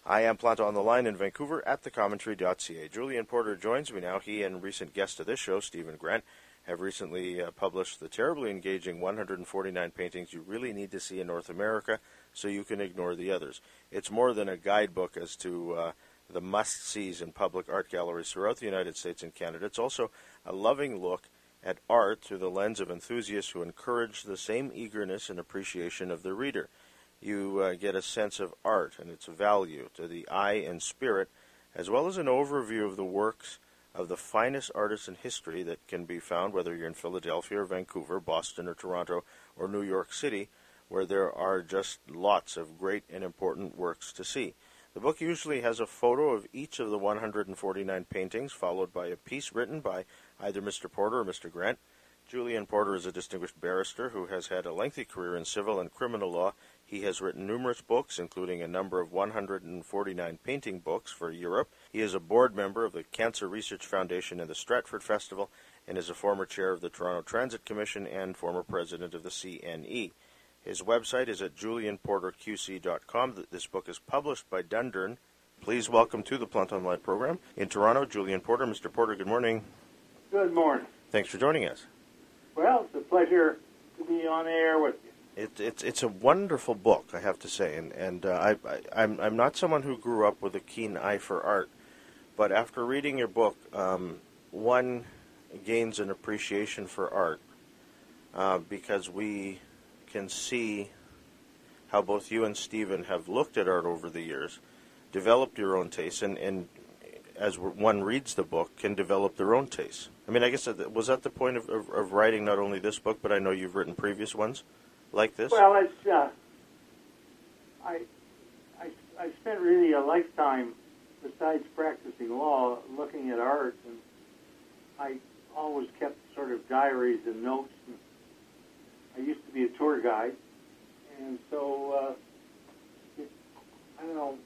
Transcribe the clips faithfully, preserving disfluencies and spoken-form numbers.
I am Planto on the line in Vancouver at the commentary dot c a. Julian Porter joins me now. He and recent guest of this show, Stephen Grant, have recently uh, published the terribly engaging one hundred forty-nine paintings you really need to see in North America so you can ignore the others. It's more than a guidebook as to uh, the must-sees in public art galleries throughout the United States and Canada. It's also a loving look at art through the lens of enthusiasts who encourage the same eagerness and appreciation of the reader. You uh, get a sense of art and its value to the eye and spirit, as well as an overview of the works of the finest artists in history that can be found, whether you're in Philadelphia or Vancouver, Boston or Toronto or New York City, where there are just lots of great and important works to see. The book usually has a photo of each of the one hundred forty-nine paintings, followed by a piece written by either Mister Porter or Mister Grant. Julian Porter is a distinguished barrister who has had a lengthy career in civil and criminal law. He has written numerous books, including a number of one hundred forty-nine painting books for Europe. He is a board member of the Cancer Research Foundation and the Stratford Festival, and is a former chair of the Toronto Transit Commission and former president of the C N E. His website is at julian porter q c dot com. This book is published by Dundurn. Please welcome to the Planto on the Line program in Toronto, Julian Porter. Mister Porter, good morning. Good morning. Thanks for joining us. Well, it's a pleasure to be on air with you. It, it's it's a wonderful book, I have to say, and and uh, I, I I'm I'm not someone who grew up with a keen eye for art, but after reading your book, um, one gains an appreciation for art uh, because we can see how both you and Stephen have looked at art over the years, developed your own taste, and, and as one reads the book, can develop their own taste. I mean, I guess, that, was that the point of, of, of writing not only this book, but I know you've written previous ones like this? Well, it's, uh, I, I, I spent really a lifetime, besides practicing law, looking at art, and I always kept sort of diaries and notes. And I used to be a tour guide, and so uh, it, I don't know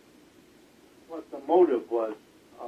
what the motive was of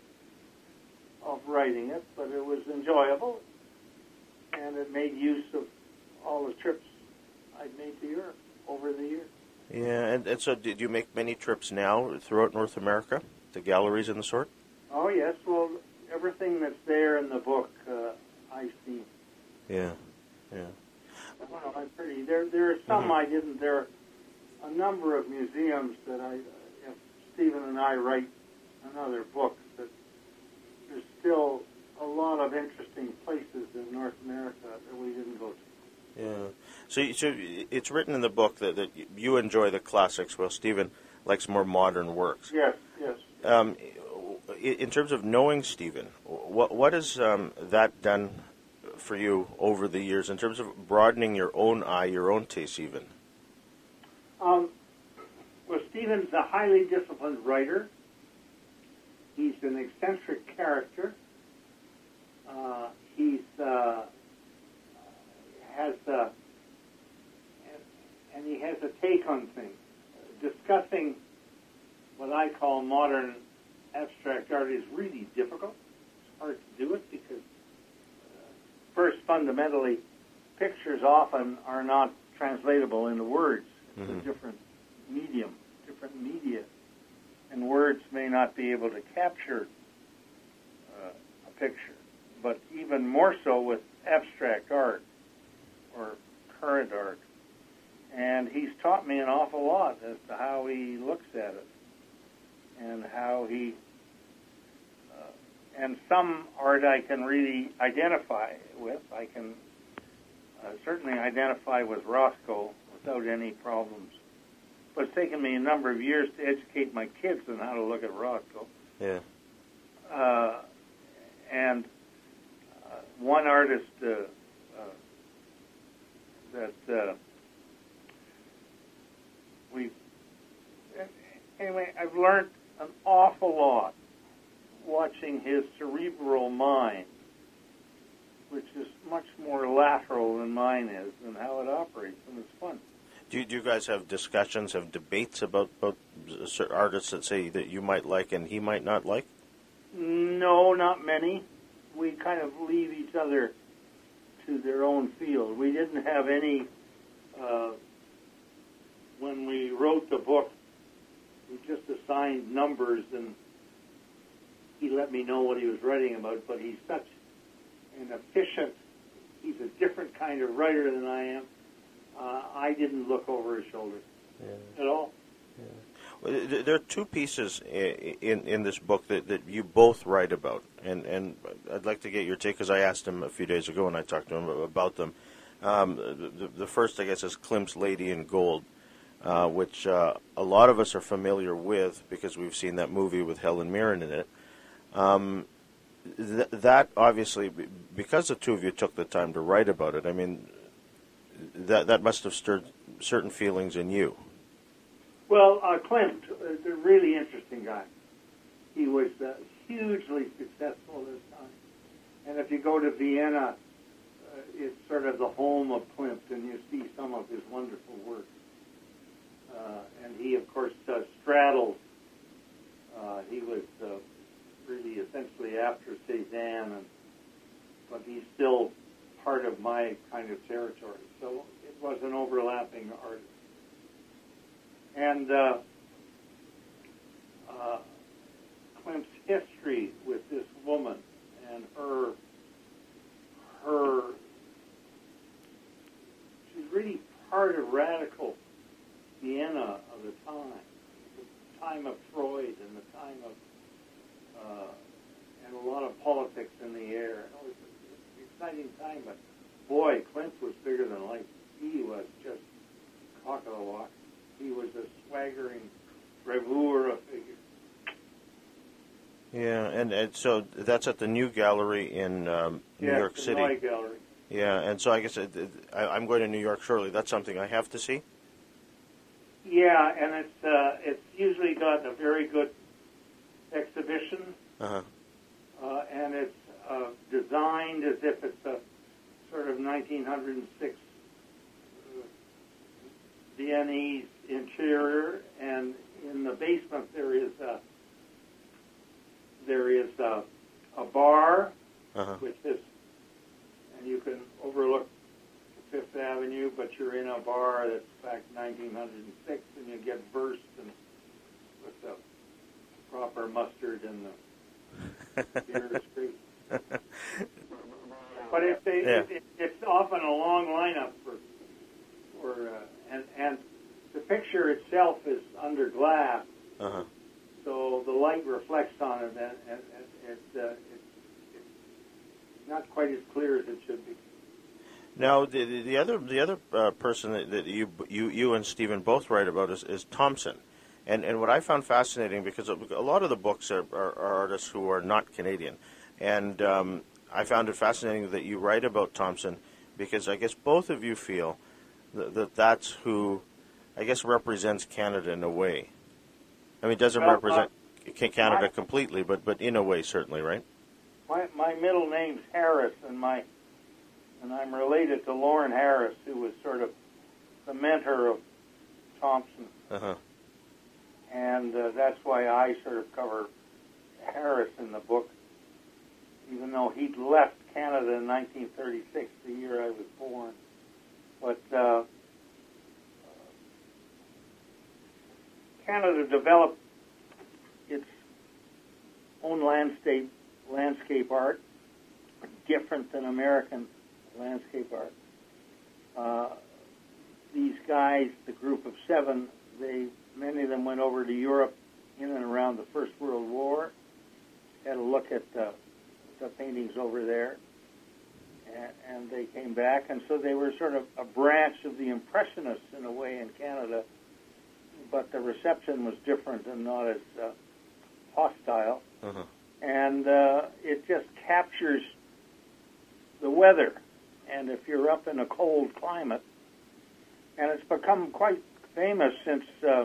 of writing it, but it was enjoyable, and it made use of all the trips I'd made to Europe over the years. Yeah, and, and so did you make many trips now throughout North America, to galleries and the sort? Oh, yes. Well, everything that's there in the book, uh, I've seen. Yeah, yeah. Well, I'm pretty. There, there are some Mm-hmm. I didn't. There are a number of museums that I, if Stephen and I write another book, that there's still a lot of interesting places in North America that we didn't go to. Yeah. So, so it's written in the book that, that you enjoy the classics, while Stephen likes more modern works. Yes, yes. Um, in terms of knowing Stephen, what what has um, that done for you over the years in terms of broadening your own eye, your own taste even? Um, well, Stephen's a highly disciplined writer. He's an eccentric character. Uh, he's uh, has a, and he has a take on things. Discussing what I call modern abstract art is really difficult. It's hard to do it because, uh, first, fundamentally, pictures often are not translatable into words. It's Mm-hmm. a different medium, different media, and words may not be able to capture uh, a picture. But even more so with abstract art or current art. And he's taught me an awful lot as to how he looks at it and how he, uh, and some art I can really identify with. I can uh, certainly identify with Rothko without any problems. But it's taken me a number of years to educate my kids on how to look at Rothko. Yeah. Uh, and uh, one artist uh, uh, that uh, we anyway, I've learned an awful lot watching his cerebral mind, which is much more lateral than mine is, and how it operates, and it's fun. Do you, do you guys have discussions, have debates about, about certain artists that say that you might like and he might not like? No, not many. We kind of leave each other to their own field. We didn't have any, uh, when we wrote the book, we just assigned numbers, and he let me know what he was writing about, but he's such an efficient, he's a different kind of writer than I am. Uh, I didn't look over his shoulder yeah. at all. Yeah. Well, there are two pieces in in this book that, that you both write about, and, and I'd like to get your take, because I asked him a few days ago and I talked to him about them. Um, the, the first, I guess, is Klimt's Lady in Gold, uh, which uh, a lot of us are familiar with because we've seen that movie with Helen Mirren in it. Um, th- that, obviously, because the two of you took the time to write about it, I mean, that that must have stirred certain feelings in you. Well, uh, Klimt is a really interesting guy. He was uh, hugely successful at his time. And if you go to Vienna, uh, it's sort of the home of Klimt, and you see some of his wonderful work. Uh, and he, of course, uh, straddles. Uh, he was uh, really essentially after Cézanne, and, but he's still part of my kind of territory. So it was an overlapping artist. And uh, uh, Klimt's history with this woman and her, her, she's really part of radical Vienna of the time, the time of Freud and the time of, uh, and a lot of politics in the air. It was an exciting time, but boy, Klimt was bigger than life. He was just cock of the walk. He was a swaggering bravura figure. Yeah, and, and so that's at the New Gallery in um, New yes, York the City. Neue Gallery. Yeah, and so I guess it, it, I, I'm going to New York shortly. That's something I have to see. Yeah, and it's uh, it's usually got a very good exhibition, Uh-huh. uh, and it's uh, designed as if it's a sort of nineteen oh six uh, Viennese interior, and in the basement there is a there is a, a bar, Uh-huh. which is, and you can overlook Fifth Avenue, but you're in a bar that's back nineteen oh six, and you get versed and with the proper mustard and the beer street. But it's a, Yeah. it, it, it's often a long lineup for for uh, and and the picture itself is under glass, Uh-huh. so the light reflects on it, and, and, and it, uh, it, it's not quite as clear as it should be. Now, the the, the other the other uh, person that, that you you you and Stephen both write about is, is Thompson, and and what I found fascinating, because a lot of the books are, are, are artists who are not Canadian, and um, I found it fascinating that you write about Thompson, because I guess both of you feel that, that that's who, I guess, represents Canada in a way. I mean, it doesn't Well, represent uh, Canada my, completely, but but in a way, certainly, right? My my middle name's Harris, and my and I'm related to Lorne Harris, who was sort of the mentor of Thompson. Uh-huh. And uh, that's why I sort of cover Harris in the book, even though he'd left Canada in nineteen thirty-six, the year I was born. But uh, Canada developed its own landscape landscape art, different than American landscape art. Uh, these guys, the group of seven, they many of them went over to Europe in and around the First World War, had a look at the, the paintings over there, and, and they came back, and so they were sort of a branch of the Impressionists in a way in Canada, but the reception was different and not as uh, hostile. Uh-huh. And uh, it just captures the weather. And if you're up in a cold climate, and it's become quite famous since uh,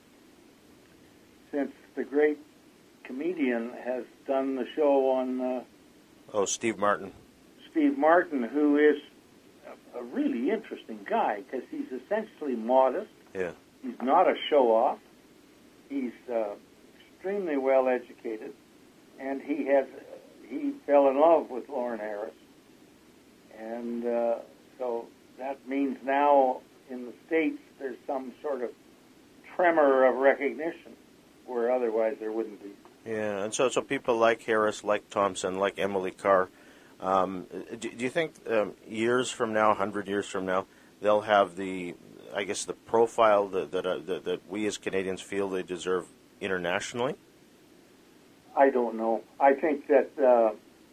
since the great comedian has done the show on uh, Oh, Steve Martin. Steve Martin, who is a, a really interesting guy because he's essentially modest. Yeah. He's not a show-off. He's uh, extremely well educated, and he has he fell in love with Lorne Harris. And uh, so that means now in the States there's some sort of tremor of recognition where otherwise there wouldn't be. Yeah, and so so people like Harris, like Thompson, like Emily Carr, um, do, do you think um, years from now, a hundred years from now, they'll have the, I guess, the profile that that, uh, that that we as Canadians feel they deserve internationally? I don't know. I think that uh,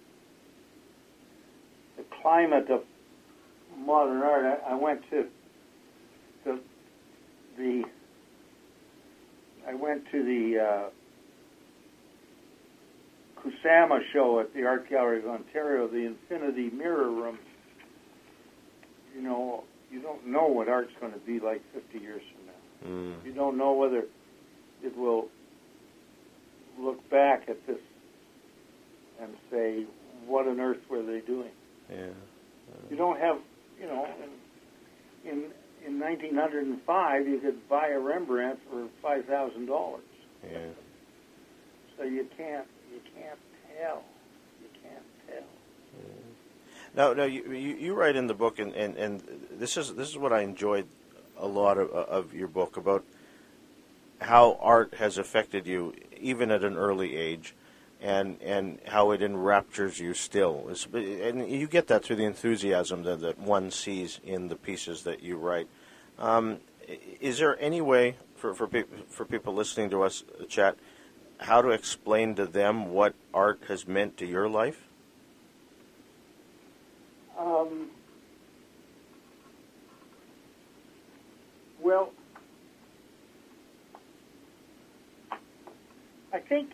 the climate of modern art. I, I went to the the I went to the uh, Kusama show at the Art Gallery of Ontario, the Infinity Mirror Room. You know, you don't know what art's going to be like fifty years from now. Mm. You don't know whether it will look back at this and say, what on earth were they doing? Yeah. Uh, you don't have, you know, in, in, in nineteen oh five, you could buy a Rembrandt for five thousand dollars. Yeah. So you can't, you can't tell. You can't tell. Yeah. Now, now you, you you write in the book, and, and, and this is this is what I enjoyed a lot of, of your book, about how art has affected you even at an early age, and and how it enraptures you still. It's, and you get that through the enthusiasm that, that one sees in the pieces that you write. Um, is there any way for for, pe- for people listening to us chat how to explain to them what art has meant to your life? Um, well, I think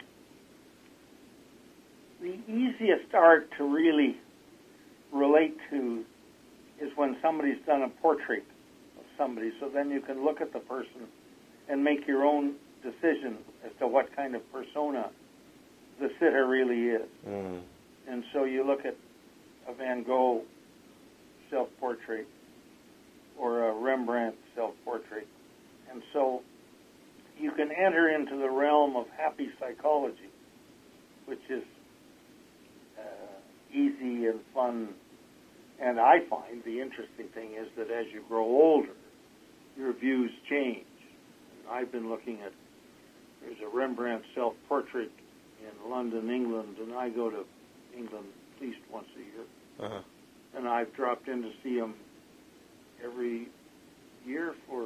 the easiest art to really relate to is when somebody's done a portrait of somebody, so then you can look at the person and make your own decision as to what kind of persona the sitter really is. Mm. And so you look at a Van Gogh self-portrait or a Rembrandt self-portrait, and so you can enter into the realm of happy psychology, which is uh, easy and fun. And I find the interesting thing is that as you grow older, your views change. And I've been looking at, there's a Rembrandt self-portrait in London, England, and I go to England at least once a year. Uh-huh. And I've dropped in to see him every year for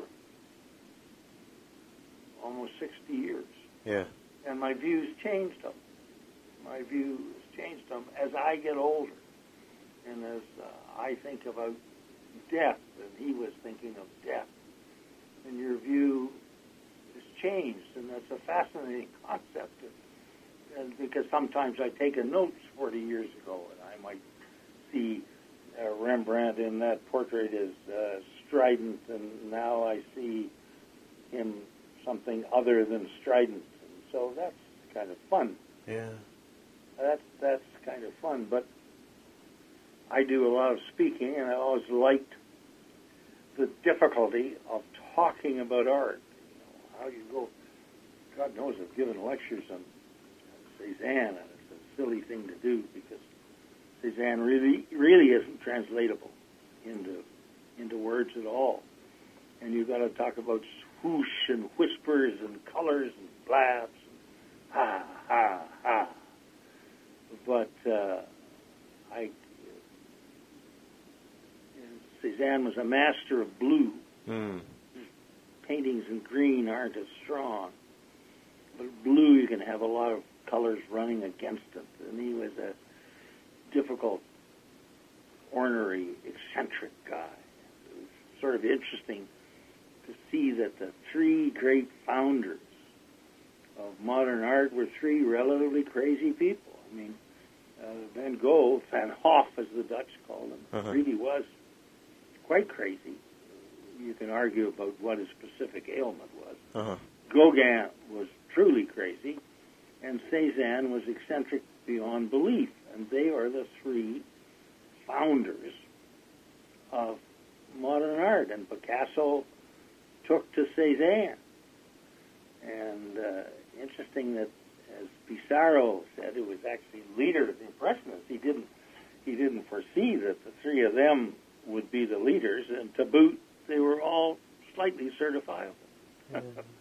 almost sixty years. Yeah. And my views changed them. My views changed them as I get older. And as uh, I think about death, and he was thinking of death. And your view has changed, and that's a fascinating concept. And because sometimes I take a note forty years ago, and I might see uh, Rembrandt in that portrait as uh, strident, and now I see him something other than strident. And so that's kind of fun. Yeah. That's, that's kind of fun. But I do a lot of speaking, and I always liked the difficulty of talking about art. You know, how you go, God knows I've given lectures on Cézanne, and it's a silly thing to do because Cézanne really, really isn't translatable into into words at all. And you've got to talk about swoosh and whispers and colors and blabs and ha, ha, ha. But uh, I, Cézanne was a master of blue. Mm. Paintings in green aren't as strong. But blue, you can have a lot of colors running against it. And he was a difficult, ornery, eccentric guy. It was sort of interesting to see that the three great founders of modern art were three relatively crazy people. I mean, uh, Van Gogh, Van Gogh as the Dutch called him, uh-huh. really was quite crazy. You can argue about what his specific ailment was. Uh-huh. Gauguin was truly crazy, and Cézanne was eccentric beyond belief. And they are the three founders of modern art. And Picasso took to Cézanne. And uh, interesting that, as Pissarro said, who was actually leader of the Impressionists, he didn't he didn't foresee that the three of them would be the leaders, and to boot, they were all slightly certifiable. Yeah.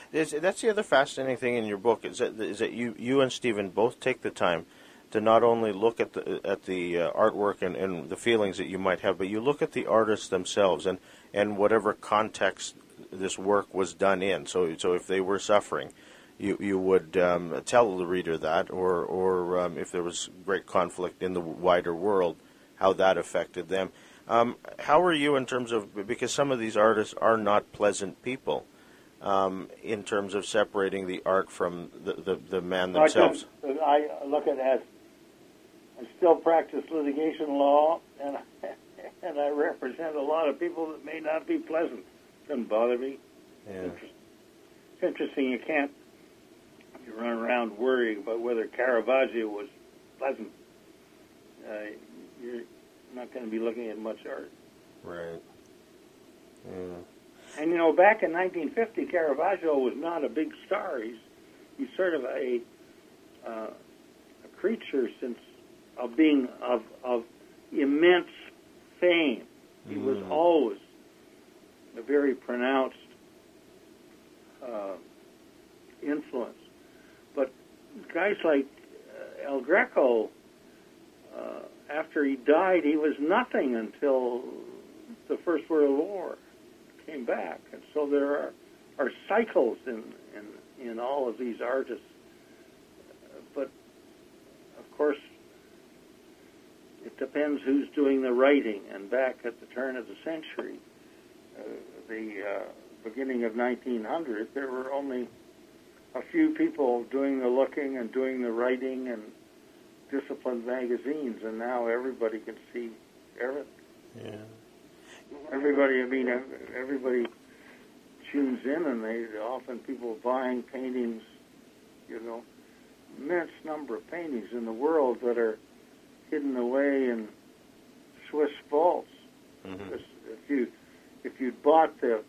Is, that's the other fascinating thing in your book is that is that you you and Stephen both take the time to not only look at the at the uh, artwork and, and the feelings that you might have, but you look at the artists themselves and, and whatever context this work was done in. So so if they were suffering, you you would um, tell the reader that, or or um, if there was great conflict in the wider world, how that affected them. Um, how are you in terms of, because some of these artists are not pleasant people, um, in terms of separating the art from the, the, the man themselves? I, I look at it as I still practice litigation law, and and I represent a lot of people that may not be pleasant. Doesn't bother me. Yeah. It's interesting. You can't you run around worrying about whether Caravaggio was pleasant. Uh, you're not going to be looking at much art. Right. Yeah. And, you know, back in nineteen fifty, Caravaggio was not a big star. He's, he's sort of a, uh, a creature since of being of, of immense fame. He mm. was always a very pronounced uh, influence. But guys like uh, El Greco, uh, after he died, he was nothing until the First World War came back. And so there are, are cycles in, in, in all of these artists. Uh, but, of course, it depends who's doing the writing. And back at the turn of the century, uh, the uh, beginning of nineteen hundred, there were only a few people doing the looking and doing the writing and disciplined magazines, and now everybody can see everything. Yeah. Everybody, I mean, everybody tunes in, and they often people buying paintings, you know, immense number of paintings in the world that are hidden away in Swiss vaults. Mm-hmm. If you if you bought the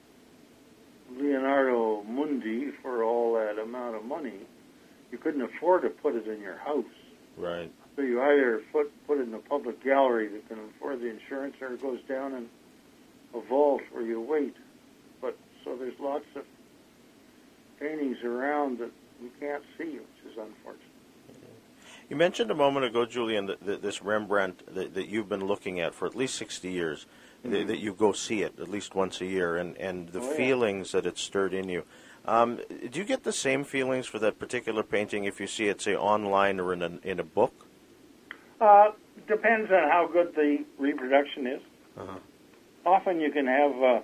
Leonardo Mundi for all that amount of money, you couldn't afford to put it in your house. Right. So you either put put it in a public gallery that can afford the insurance, or it goes down in a vault where you wait. But so there's lots of paintings around that we can't see, which is unfortunate. You mentioned a moment ago, Julian, that, that this Rembrandt that, that you've been looking at for at least sixty years, mm-hmm. that, that you go see it at least once a year, and, and the oh, yeah. feelings that it stirred in you. Um, do you get the same feelings for that particular painting if you see it, say, online or in a, in a book? Uh, depends on how good the reproduction is. Uh-huh. Often you can have, uh,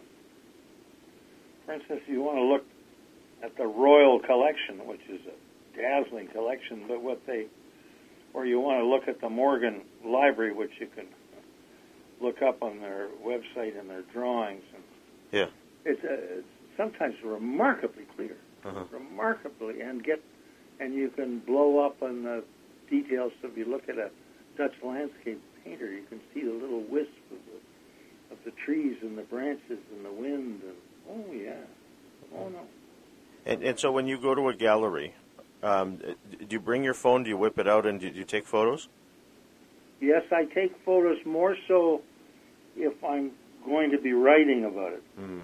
for instance, you want to look at the Royal Collection, which is a dazzling collection, but what they, or you want to look at the Morgan Library, which you can look up on their website and their drawings. And yeah. It's, uh, it's sometimes remarkably clear, uh-huh. remarkably, and get, and you can blow up on the details. So if you look at a Dutch landscape painter, you can see the little wisp of the, of the trees and the branches and the wind. And, oh, yeah. Oh, no. And, and so when you go to a gallery, um, do you bring your phone, do you whip it out, and do you take photos? Yes, I take photos more so if I'm going to be writing about it. Mm.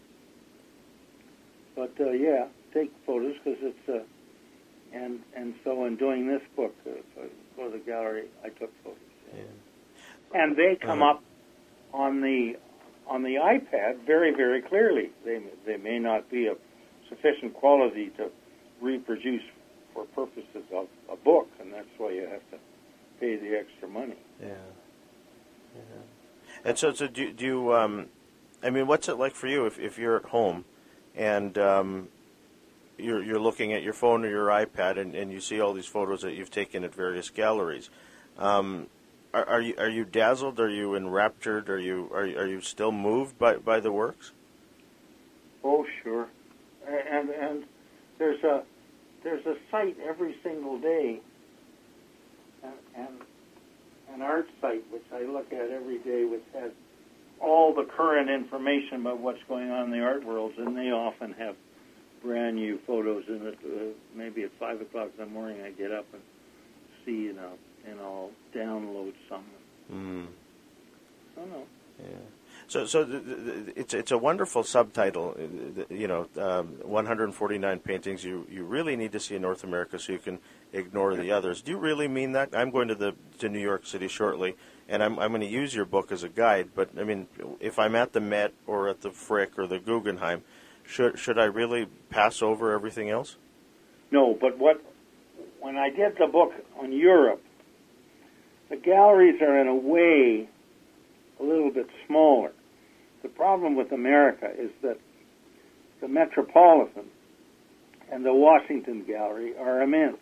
But, uh, yeah, take photos because it's, uh, and and so in doing this book, uh, if I go to the gallery, I took photos. Yeah. Yeah. And they come uh-huh. up on the on the iPad very, very clearly. They they may not be of sufficient quality to reproduce for purposes of a book, and that's why you have to pay the extra money. Yeah. Yeah. And so, so do, do you, um, I mean, what's it like for you if, if you're at home and um, you're you're looking at your phone or your iPad and, and you see all these photos that you've taken at various galleries? Um, are, are you are you dazzled? Are you enraptured? Are you are are you still moved by, by the works? Oh, sure. And and there's a there's a site every single day, and, and an art site which I look at every day, which has all the current information about what's going on in the art worlds, and they often have brand new photos in it. Uh, maybe at five o'clock in the morning, I get up and see, you know, and I'll download some. Mm. I don't know. Yeah. So, so th- th- it's it's a wonderful subtitle. uh, You know, um, one hundred forty-nine paintings you, you really need to see in North America, so you can ignore the others. Do you really mean that? I'm going to the to New York City shortly, and I'm I'm going to use your book as a guide. But I mean, if I'm at the Met or at the Frick or the Guggenheim, should should I really pass over everything else? No, but what when I did the book on Europe, the galleries are in a way a little bit smaller. The problem with America is that the Metropolitan and the Washington Gallery are immense.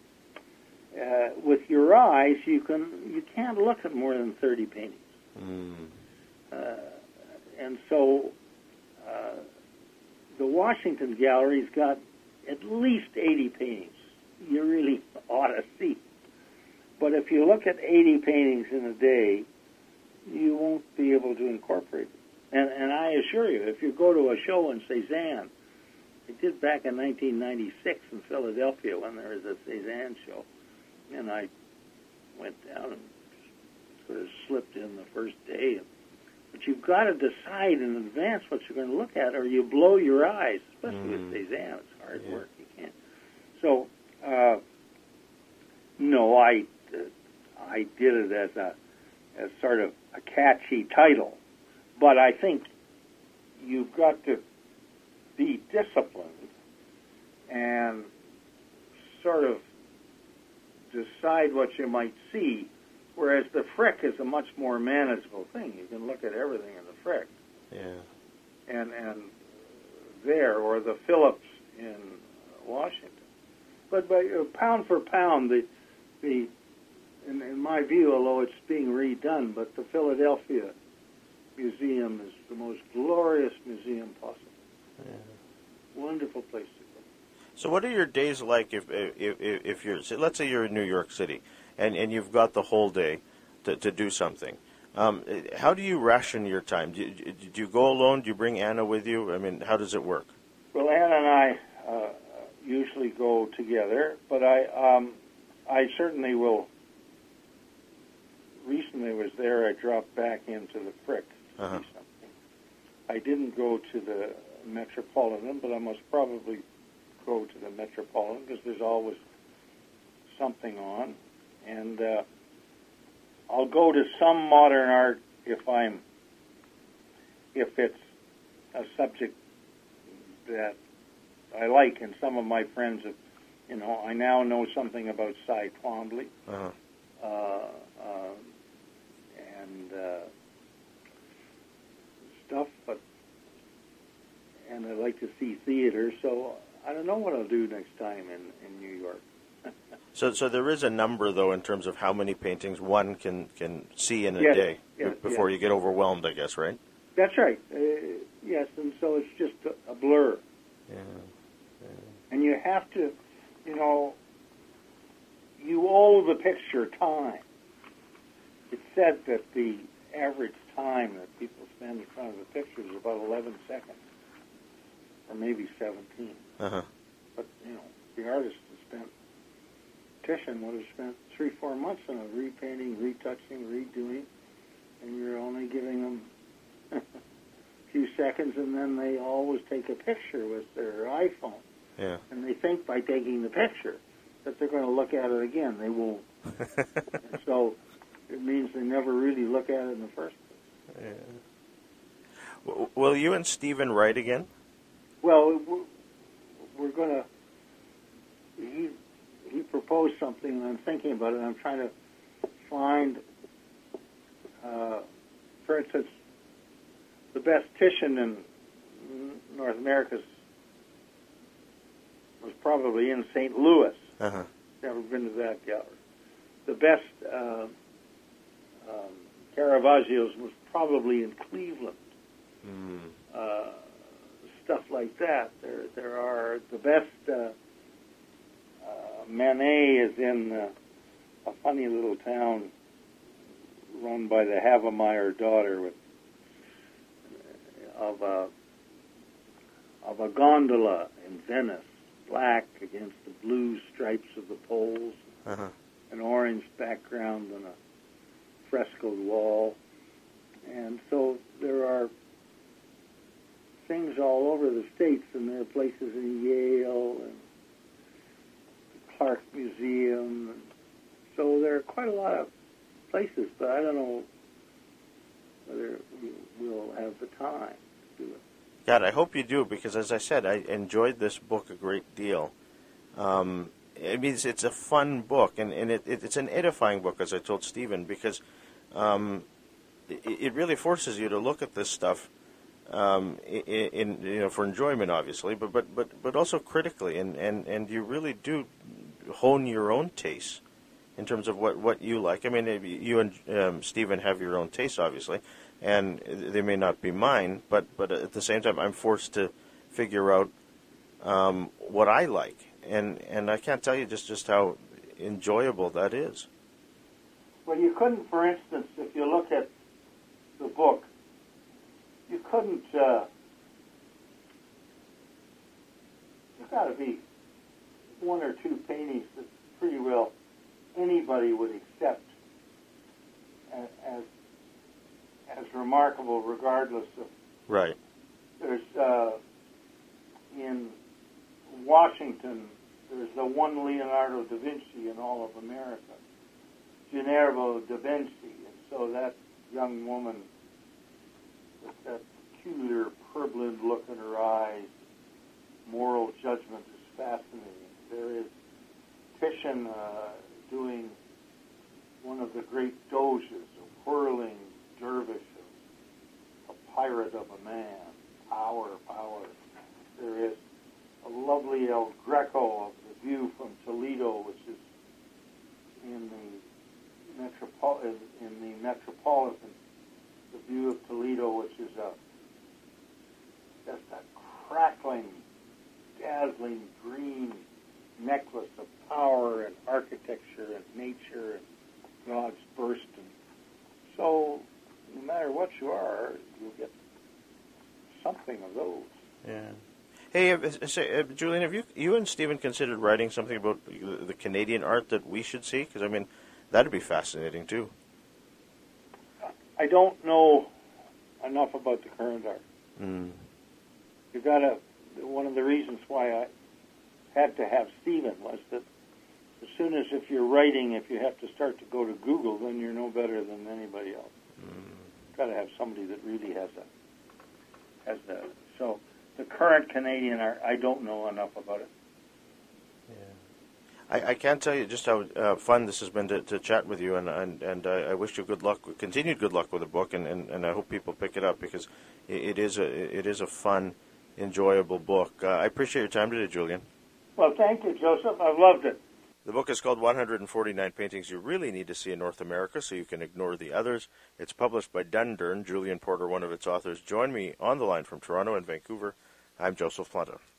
Uh, with your eyes, you can you can't look at more than thirty paintings, Mm. uh, and so uh, the Washington Gallery's got at least eighty paintings. You really ought to see. But if you look at eighty paintings in a day, you won't be able to incorporate them. And, and I assure you, if you go to a show in Cézanne, I did back in nineteen ninety-six in Philadelphia when there was a Cézanne show, and I went down and sort of slipped in the first day. But you've got to decide in advance what you're going to look at, or you blow your eyes, especially Mm. with Cézanne. It's hard Yeah. work. You can't. So, uh, no, I, uh, I did it as a as sort of a catchy title. But I think you've got to be disciplined and sort of decide what you might see, whereas the Frick is a much more manageable thing. You can look at everything in the Frick. Yeah. And, and there, or the Phillips in Washington. But by, uh, pound for pound, the, the in, in my view, although it's being redone, but the Philadelphia Museum is the most glorious museum possible. Yeah. Wonderful place to go. So, what are your days like if if if you're so let's say you're in New York City and, and you've got the whole day to, to do something? Um, how do you ration your time? Do you, do you go alone? Do you bring Anna with you? I mean, how does it work? Well, Anna and I uh, usually go together, but I um, I certainly will. Recently, I was there. I dropped back into the Frick to Uh-huh. see something. I didn't go to the Metropolitan, but I must probably go to the Metropolitan because there's always something on, and uh, I'll go to some modern art if I'm if it's a subject that I like, and some of my friends have, you know, I now know something about Cy Twombly. Uh-huh. Uh, uh, and uh, stuff, but and I like to see theater, so I don't know what I'll do next time in, in New York. So, so there is a number, though, in terms of how many paintings one can, can see in a Yes, day yes, before yes. you get overwhelmed, I guess, right? That's right. Uh, yes, and so it's just a, a blur. Yeah. And you have to, you know, you owe the picture time. It's said that the average time that people spend in front of the picture is about eleven seconds, or maybe seventeen. Uh-huh. But, you know, the artist has spent, Titian would have spent three, four months on a repainting, retouching, redoing, and you're only giving them a few seconds, and then they always take a picture with their iPhone. Yeah. And they think by taking the picture that they're going to look at it again. They won't. So it means they never really look at it in the first place. Yeah. W- will you and Stephen write again? Well, we're going to. He he proposed something, and I'm thinking about it. And I'm trying to find, uh, for instance, the best Titian in North America was probably in Saint Louis. Uh-huh. Never been to that gallery. The best uh, um, Caravaggios was probably in Cleveland. Mm. Uh, stuff like that. There, there are the best. Uh, uh, Manet is in uh, a funny little town run by the Havemeyer daughter, with of a of a gondola in Venice, black against the blue stripes of the poles, Uh-huh. an orange background on a frescoed wall. And so there are things all over the States, and there are places in Yale and the Clark Museum. And so there are quite a lot of places, but I don't know whether we'll have the time to do it. God, I hope you do, because as I said, I enjoyed this book a great deal. Um, I mean, it's, it's a fun book, and, and it, it, it's an edifying book, as I told Stephen, because um, it, it really forces you to look at this stuff um, in, in you know for enjoyment, obviously, but but but, but also critically, and, and, and you really do hone your own taste in terms of what, what you like. I mean, you and um, Stephen have your own tastes, obviously, and they may not be mine, but, but at the same time, I'm forced to figure out um, what I like. And and I can't tell you just, just how enjoyable that is. Well, you couldn't, for instance, if you look at the book, you couldn't, uh, there's got to be one or two paintings that pretty well anybody would accept as, as, as remarkable, regardless of... Right. There's, uh, in Washington, there's the one Leonardo da Vinci in all of America, Minerva da Vinci. And so that young woman with that peculiar, purblind look in her eyes, moral judgment is fascinating. There is Titian uh, doing one of the great doges, a whirling dervish, a pirate of a man, power, power. There is a lovely El Greco of the view from Toledo, which is in the metropol- in the Metropolitan, the view of Toledo, which is a just a crackling, dazzling green necklace of power and architecture and nature and God's burst. And so, no matter what you are, you'll get something of those. Yeah. Hey, uh, say, uh, Julian, have you you and Stephen considered writing something about the Canadian art that we should see? Because, I mean, that'd be fascinating, too. I don't know enough about the current art. Mm. You got to, one of the reasons why I had to have Stephen was that as soon as if you're writing, if you have to start to go to Google, then you're no better than anybody else. Mm. Got to have somebody that really has a, has the, so... The current Canadian art, I don't know enough about it. Yeah, I, I can't tell you just how uh, fun this has been to, to chat with you, and and, and I, I wish you good luck, continued good luck with the book, and, and, and I hope people pick it up, because it, it is a it is a fun, enjoyable book. Uh, I appreciate your time today, Julian. Well, thank you, Joseph. I've loved it. The book is called one hundred forty-nine Paintings You Really Need to See in North America, so you can ignore the others. It's published by Dundurn. Julian Porter, one of its authors, joined me on the line from Toronto and Vancouver. I'm Joseph Planta.